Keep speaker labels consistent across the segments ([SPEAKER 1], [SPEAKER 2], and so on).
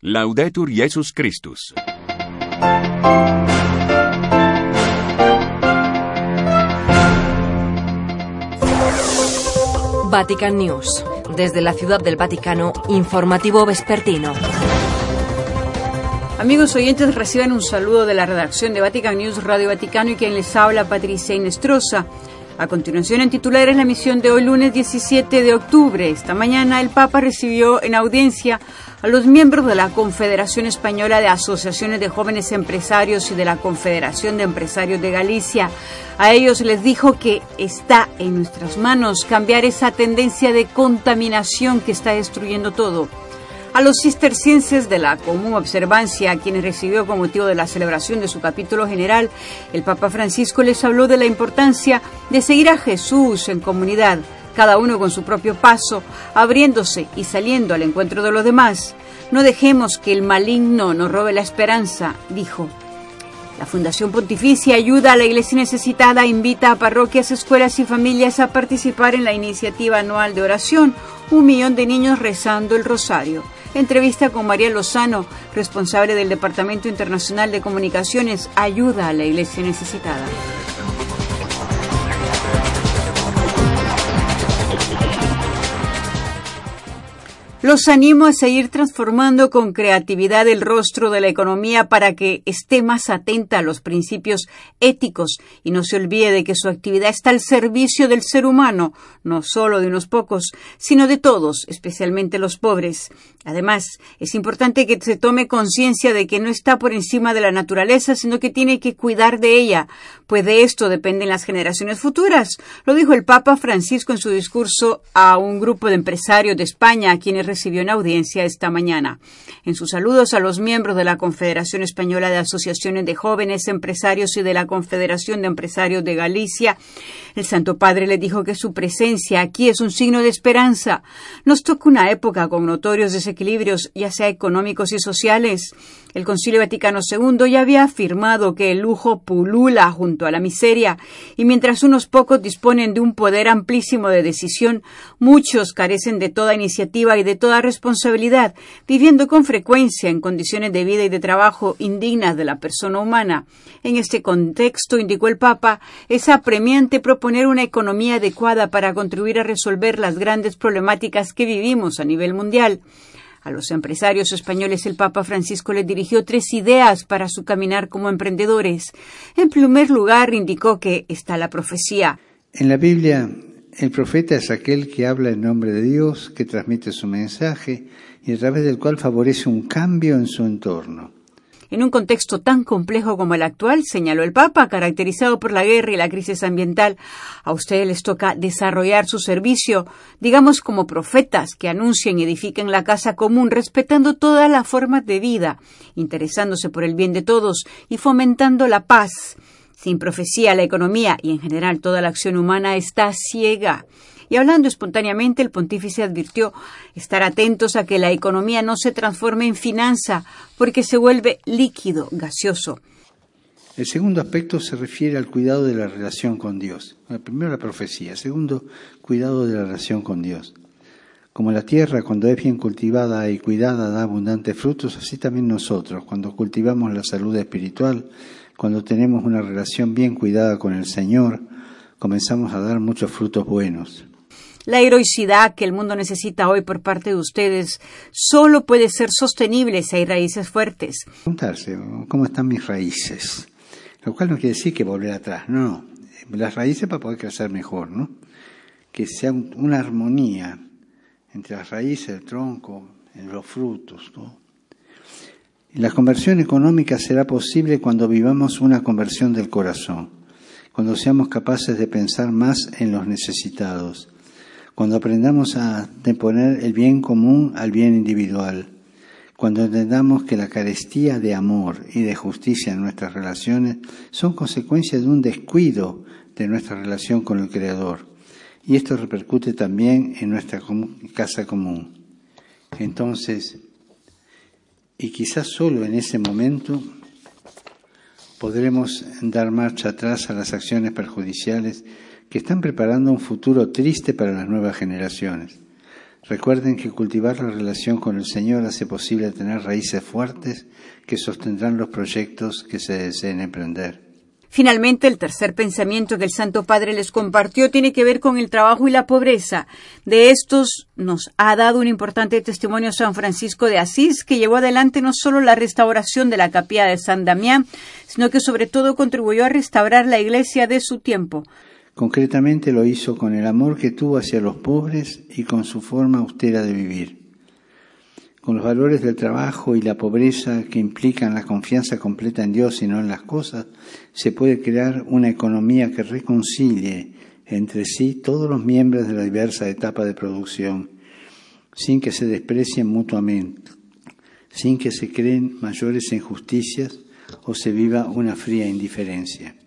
[SPEAKER 1] Laudetur Jesus Christus.
[SPEAKER 2] Vatican News. Desde la Ciudad del Vaticano, informativo vespertino.
[SPEAKER 3] Amigos oyentes, reciban un saludo de la redacción de Vatican News Radio Vaticano y quien les habla, Patricia Inestrosa. A continuación, en titulares, la misión de hoy, lunes 17 de octubre. Esta mañana, el Papa recibió en audiencia a los miembros de la Confederación Española de Asociaciones de Jóvenes Empresarios y de la Confederación de Empresarios de Galicia. A ellos les dijo que está en nuestras manos cambiar esa tendencia de contaminación que está destruyendo todo. A los cistercienses de la Común Observancia, a quienes recibió con motivo de la celebración de su capítulo general, el Papa Francisco les habló de la importancia de seguir a Jesús en comunidad, cada uno con su propio paso, abriéndose y saliendo al encuentro de los demás. No dejemos que el maligno nos robe la esperanza, dijo. La Fundación Pontificia Ayuda a la Iglesia Necesitada invita a parroquias, escuelas y familias a participar en la iniciativa anual de oración, 1 millón de niños rezando el rosario. Entrevista con María Lozano, responsable del Departamento Internacional de Comunicaciones, Ayuda a la Iglesia Necesitada. Los animo a seguir transformando con creatividad el rostro de la economía para que esté más atenta a los principios éticos y no se olvide de que su actividad está al servicio del ser humano, no solo de unos pocos, sino de todos, especialmente los pobres. Además, es importante que se tome conciencia de que no está por encima de la naturaleza, sino que tiene que cuidar de ella, pues de esto dependen las generaciones futuras. Lo dijo el Papa Francisco en su discurso a un grupo de empresarios de España, a quienes recibió en audiencia esta mañana. En sus saludos a los miembros de la Confederación Española de Asociaciones de Jóvenes Empresarios y de la Confederación de Empresarios de Galicia, el Santo Padre les dijo que su presencia aquí es un signo de esperanza. Nos toca una época con notorios desequilibrios, ya sea económicos y sociales. El Concilio Vaticano II ya había afirmado que el lujo pulula junto a la miseria, y mientras unos pocos disponen de un poder amplísimo de decisión, muchos carecen de toda iniciativa y de toda responsabilidad, viviendo con frecuencia en condiciones de vida y de trabajo indignas de la persona humana. En este contexto, indicó el Papa, es apremiante proponer una economía adecuada para contribuir a resolver las grandes problemáticas que vivimos a nivel mundial. A los empresarios españoles el Papa Francisco les dirigió 3 ideas para su caminar como emprendedores. En primer lugar, indicó que está la profecía.
[SPEAKER 4] En la Biblia, el profeta es aquel que habla en nombre de Dios, que transmite su mensaje y a través del cual favorece un cambio en su entorno.
[SPEAKER 3] En un contexto tan complejo como el actual, señaló el Papa, caracterizado por la guerra y la crisis ambiental, a ustedes les toca desarrollar su servicio, digamos como profetas que anuncien y edifiquen la casa común, respetando todas las formas de vida, interesándose por el bien de todos y fomentando la paz. Sin profecía, la economía y en general toda la acción humana está ciega. Y hablando espontáneamente, el pontífice advirtió estar atentos a que la economía no se transforme en finanza, porque se vuelve líquido, gaseoso.
[SPEAKER 4] El segundo aspecto se refiere al cuidado de la relación con Dios. Primero la profecía, segundo, cuidado de la relación con Dios. Como la tierra, cuando es bien cultivada y cuidada, da abundantes frutos, así también nosotros, cuando cultivamos la salud espiritual, cuando tenemos una relación bien cuidada con el Señor, comenzamos a dar muchos frutos buenos.
[SPEAKER 3] La heroicidad que el mundo necesita hoy por parte de ustedes solo puede ser sostenible si hay raíces fuertes.
[SPEAKER 4] Preguntarse, ¿cómo están mis raíces? Lo cual no quiere decir que volver atrás, no. Las raíces para poder crecer mejor, ¿no? Que sea una armonía entre las raíces, el tronco, en los frutos, ¿no? La conversión económica será posible cuando vivamos una conversión del corazón, cuando seamos capaces de pensar más en los necesitados, cuando aprendamos a poner el bien común al bien individual, cuando entendamos que la carestía de amor y de justicia en nuestras relaciones son consecuencia de un descuido de nuestra relación con el Creador. Y esto repercute también en nuestra casa común. Entonces, y quizás solo en ese momento, podremos dar marcha atrás a las acciones perjudiciales que están preparando un futuro triste para las nuevas generaciones. Recuerden que cultivar la relación con el Señor hace posible tener raíces fuertes que sostendrán los proyectos que se deseen emprender.
[SPEAKER 3] Finalmente, el tercer pensamiento que el Santo Padre les compartió tiene que ver con el trabajo y la pobreza. De estos nos ha dado un importante testimonio San Francisco de Asís, que llevó adelante no solo la restauración de la capilla de San Damián, sino que sobre todo contribuyó a restaurar la iglesia de su tiempo.
[SPEAKER 4] Concretamente lo hizo con el amor que tuvo hacia los pobres y con su forma austera de vivir. Con los valores del trabajo y la pobreza que implican la confianza completa en Dios y no en las cosas, se puede crear una economía que reconcilie entre sí todos los miembros de la diversa etapa de producción, sin que se desprecien mutuamente, sin que se creen mayores injusticias o se viva una fría indiferencia.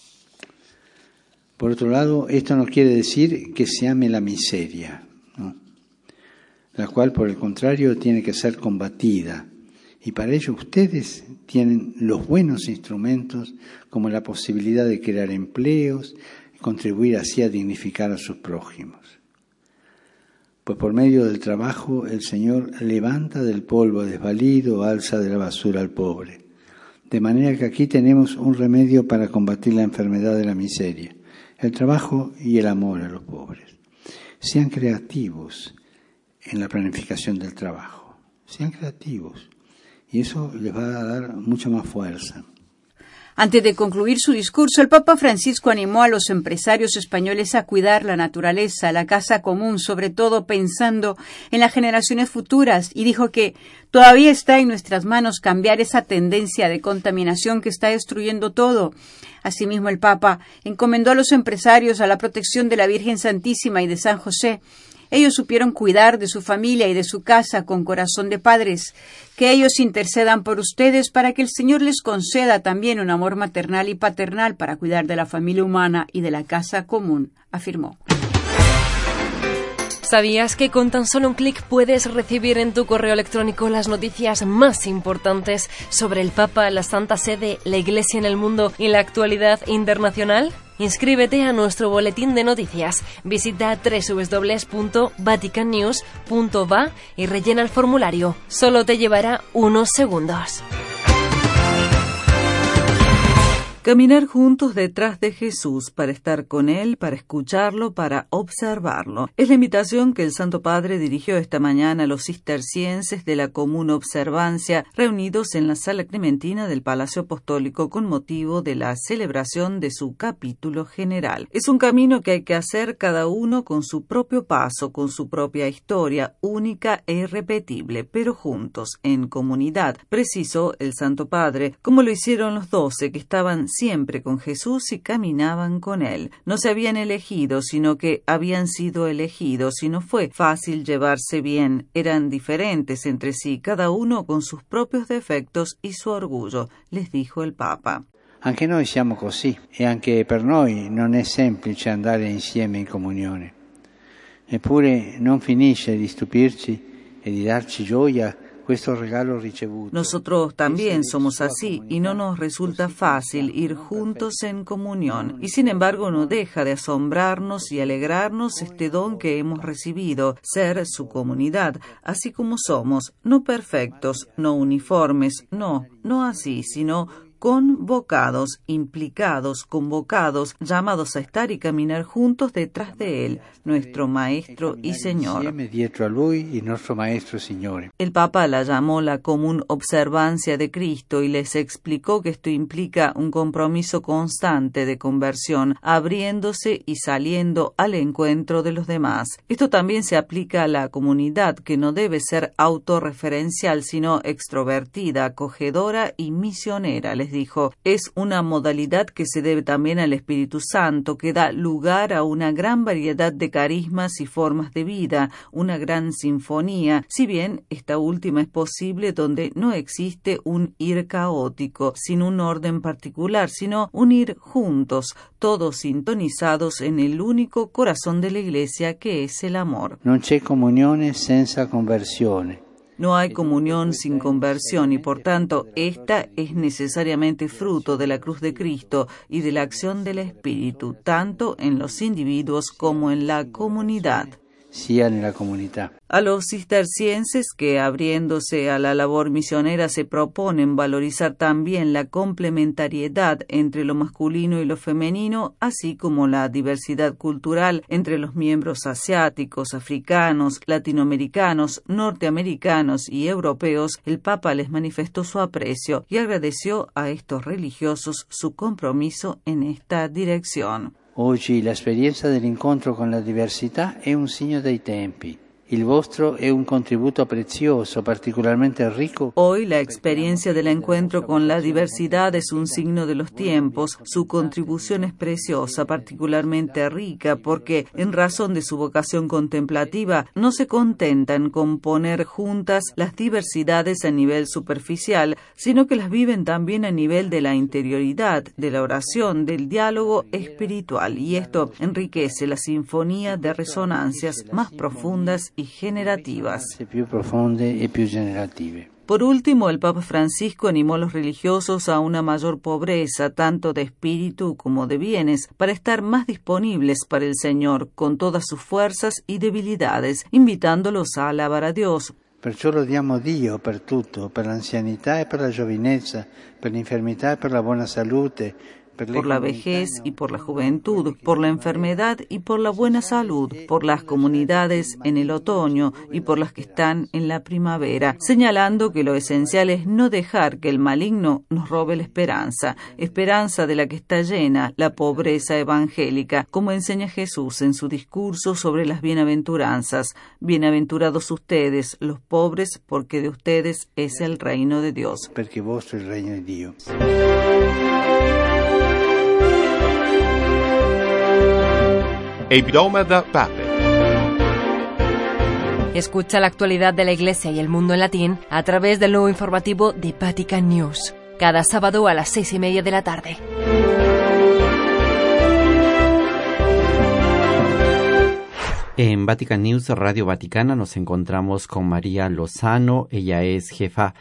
[SPEAKER 4] Por otro lado, esto no quiere decir que se ame la miseria, ¿no?, la cual, por el contrario, tiene que ser combatida. Y para ello ustedes tienen los buenos instrumentos, como la posibilidad de crear empleos y contribuir así a dignificar a sus prójimos. Pues por medio del trabajo el Señor levanta del polvo desvalido, alza de la basura al pobre. De manera que aquí tenemos un remedio para combatir la enfermedad de la miseria: el trabajo y el amor a los pobres. Sean creativos en la planificación del trabajo. Sean creativos. Y eso les va a dar mucha más fuerza.
[SPEAKER 3] Antes de concluir su discurso, el Papa Francisco animó a los empresarios españoles a cuidar la naturaleza, la casa común, sobre todo pensando en las generaciones futuras, y dijo que todavía está en nuestras manos cambiar esa tendencia de contaminación que está destruyendo todo. Asimismo, el Papa encomendó a los empresarios a la protección de la Virgen Santísima y de San José. Ellos supieron cuidar de su familia y de su casa con corazón de padres. Que ellos intercedan por ustedes para que el Señor les conceda también un amor maternal y paternal para cuidar de la familia humana y de la casa común, afirmó.
[SPEAKER 2] ¿Sabías que con tan solo un clic puedes recibir en tu correo electrónico las noticias más importantes sobre el Papa, la Santa Sede, la Iglesia en el mundo y la actualidad internacional? Inscríbete a nuestro boletín de noticias. Visita www.vaticannews.va y rellena el formulario. Solo te llevará unos segundos.
[SPEAKER 5] Caminar juntos detrás de Jesús, para estar con Él, para escucharlo, para observarlo. Es la invitación que el Santo Padre dirigió esta mañana a los cistercienses de la Común Observancia, reunidos en la Sala Clementina del Palacio Apostólico con motivo de la celebración de su capítulo general. Es un camino que hay que hacer cada uno con su propio paso, con su propia historia, única e irrepetible, pero juntos, en comunidad, precisó el Santo Padre, como lo hicieron los 12 que estaban siempre con Jesús y caminaban con Él. No se habían elegido, sino que habían sido elegidos, y no fue fácil llevarse bien. Eran diferentes entre sí, cada uno con sus propios defectos y su orgullo, les dijo el Papa.
[SPEAKER 4] Anche noi siamo così, e anche per noi non è semplice andare insieme in comunione. Eppure non finisce di stupirci e di darci gioia.
[SPEAKER 5] Nosotros también somos así y no nos resulta fácil ir juntos en comunión. Y sin embargo no deja de asombrarnos y alegrarnos este don que hemos recibido, ser su comunidad, así como somos, no perfectos, no uniformes, no así, sino convocados, implicados, convocados, llamados a estar y caminar juntos detrás de Él, nuestro Maestro y Señor. El Papa la llamó la común observancia de Cristo y les explicó que esto implica un compromiso constante de conversión, abriéndose y saliendo al encuentro de los demás. Esto también se aplica a la comunidad, que no debe ser autorreferencial, sino extrovertida, acogedora y misionera, les dijo. Es una modalidad que se debe también al Espíritu Santo, que da lugar a una gran variedad de carismas y formas de vida, una gran sinfonía, si bien esta última es posible donde no existe un ir caótico, sin un orden particular, sino un ir juntos, todos sintonizados en el único corazón de la Iglesia, que es el amor.
[SPEAKER 4] Non c'è comunione senza conversione.
[SPEAKER 5] No hay comunión sin conversión y, por tanto, esta es necesariamente fruto de la cruz de Cristo y de la acción del Espíritu, tanto en los individuos como en la comunidad.
[SPEAKER 4] sia nella comunità.
[SPEAKER 5] A los cistercienses que, abriéndose a la labor misionera, se proponen valorizar también la complementariedad entre lo masculino y lo femenino, así como la diversidad cultural entre los miembros asiáticos, africanos, latinoamericanos, norteamericanos y europeos, el Papa les manifestó su aprecio y agradeció a estos religiosos su compromiso en esta dirección.
[SPEAKER 4] Oggi l'esperienza dell'incontro con la diversità è un segno dei tempi. Il vostro è un contributo prezioso, particolarmente rico.
[SPEAKER 5] Hoy la experiencia del encuentro con la diversidad es un signo de los tiempos. Su contribución es preciosa, particularmente rica, porque en razón de su vocación contemplativa no se contentan con poner juntas las diversidades a nivel superficial, sino que las viven también a nivel de la interioridad, de la oración, del diálogo espiritual. Y esto enriquece la sinfonía de resonancias más profundas y generativas. Por último, el Papa Francisco animó a los religiosos a una mayor pobreza, tanto de espíritu como de bienes, para estar más disponibles para el Señor, con todas sus fuerzas y debilidades, invitándolos a alabar a Dios.
[SPEAKER 4] Perciò lodiamo Dio per tutto, per l'anzianità e per la giovinezza, per l'infermità e per la buona salute,
[SPEAKER 5] por la vejez y por la juventud, por la enfermedad y por la buena salud, por las comunidades en el otoño y por las que están en la primavera, señalando que lo esencial es no dejar que el maligno nos robe la esperanza, esperanza de la que está llena la pobreza evangélica, como enseña Jesús en su discurso sobre las bienaventuranzas. Bienaventurados ustedes, los pobres, porque de ustedes es el reino de Dios.
[SPEAKER 4] Perché vostro è il regno di Dio.
[SPEAKER 1] Hebdomada Pape.
[SPEAKER 2] Escucha la actualidad de la Iglesia y el mundo en latín a través del nuevo informativo de Vatican News, cada sábado a las 6:30 de la tarde.
[SPEAKER 6] En Vatican News, Radio Vaticana, nos encontramos con María Lozano. Ella es jefa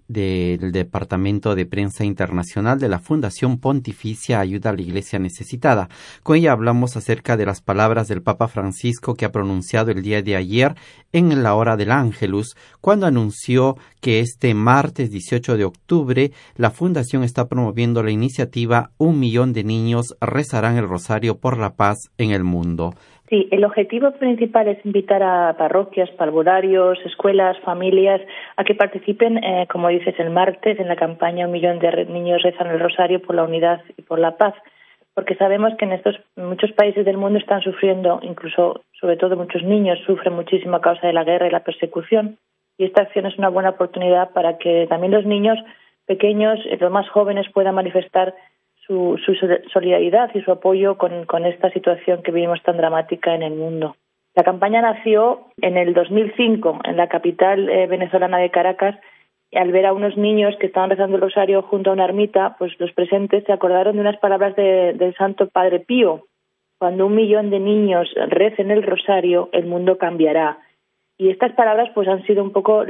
[SPEAKER 6] del Departamento de Prensa Internacional de la Fundación Pontificia Ayuda a la Iglesia Necesitada. Con ella hablamos acerca de las palabras del Papa Francisco que ha pronunciado el día de ayer en la hora del Ángelus, cuando anunció que este martes 18 de octubre la Fundación está promoviendo la iniciativa 1 millón de niños rezarán el rosario por la paz en el mundo.
[SPEAKER 7] Sí, el objetivo principal es invitar a parroquias, parvularios, escuelas, familias a que participen, como dices, el martes en la campaña 1 millón de niños rezan el rosario por la unidad y por la paz, porque sabemos que en muchos países del mundo están sufriendo, incluso, sobre todo muchos niños sufren muchísimo a causa de la guerra y la persecución, y esta acción es una buena oportunidad para que también los niños pequeños, los más jóvenes, puedan manifestar su solidaridad y su apoyo con esta situación que vivimos tan dramática en el mundo. La campaña nació en el 2005 en la capital venezolana de Caracas. Al ver a unos niños que estaban rezando el rosario junto a una ermita, pues los presentes se acordaron de unas palabras del Santo Padre Pío: cuando 1 millón de niños recen el rosario, el mundo cambiará. Y estas palabras pues han sido un poco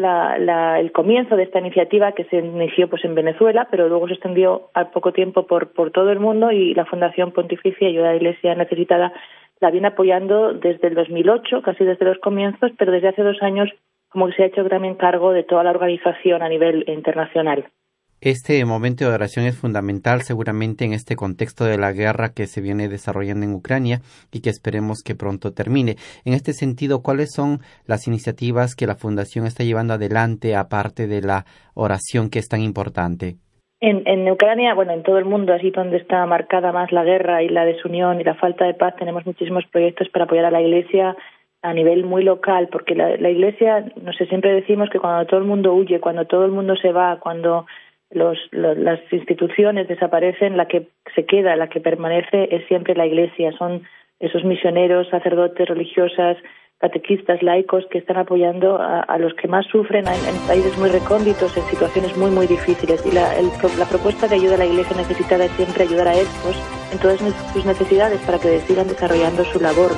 [SPEAKER 7] el comienzo de esta iniciativa, que se inició pues en Venezuela, pero luego se extendió al poco tiempo por todo el mundo, y la Fundación Pontificia Ayuda a la Iglesia Necesitada la viene apoyando desde el 2008, casi desde los comienzos, pero desde hace 2 años como que se ha hecho también cargo de toda la organización a nivel internacional.
[SPEAKER 6] Este momento de oración es fundamental seguramente en este contexto de la guerra que se viene desarrollando en Ucrania y que esperemos que pronto termine. En este sentido, ¿cuáles son las iniciativas que la Fundación está llevando adelante aparte de la oración, que es tan importante?
[SPEAKER 7] En Ucrania, bueno, en todo el mundo, así donde está marcada más la guerra y la desunión y la falta de paz, tenemos muchísimos proyectos para apoyar a la Iglesia a nivel muy local, porque la Iglesia, no sé, siempre decimos que cuando todo el mundo huye, cuando todo el mundo se va, cuando las instituciones desaparecen, la que se queda, la que permanece es siempre la Iglesia. Son esos misioneros, sacerdotes, religiosas, catequistas, laicos que están apoyando a los que más sufren en países muy recónditos, en situaciones muy, muy difíciles. Y la propuesta de ayuda a la Iglesia necesitada es siempre ayudar a estos en todas sus necesidades para que sigan desarrollando su labor.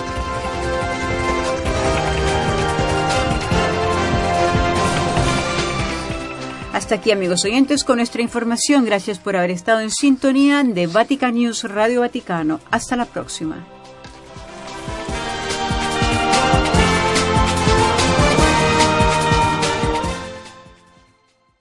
[SPEAKER 3] Hasta aquí, amigos oyentes, con nuestra información. Gracias por haber estado en sintonía de Vatican News Radio Vaticano. Hasta la próxima.